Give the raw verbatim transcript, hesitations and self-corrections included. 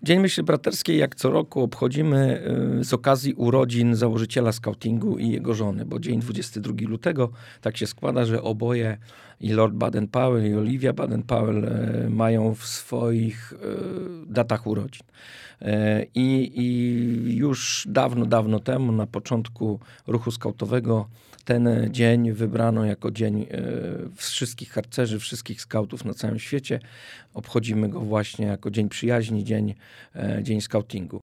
Dzień Myśli Braterskiej, jak co roku, obchodzimy z okazji urodzin założyciela skautingu i jego żony, bo dzień dwudziestego drugiego lutego tak się składa, że oboje, i Lord Baden-Powell, i Olivia Baden-Powell, mają w swoich datach urodzin. I, I już dawno, dawno temu, na początku ruchu skautowego, ten dzień wybrano jako dzień wszystkich harcerzy, wszystkich skautów na całym świecie. Obchodzimy go właśnie jako Dzień Przyjaźni, Dzień, dzień skautingu.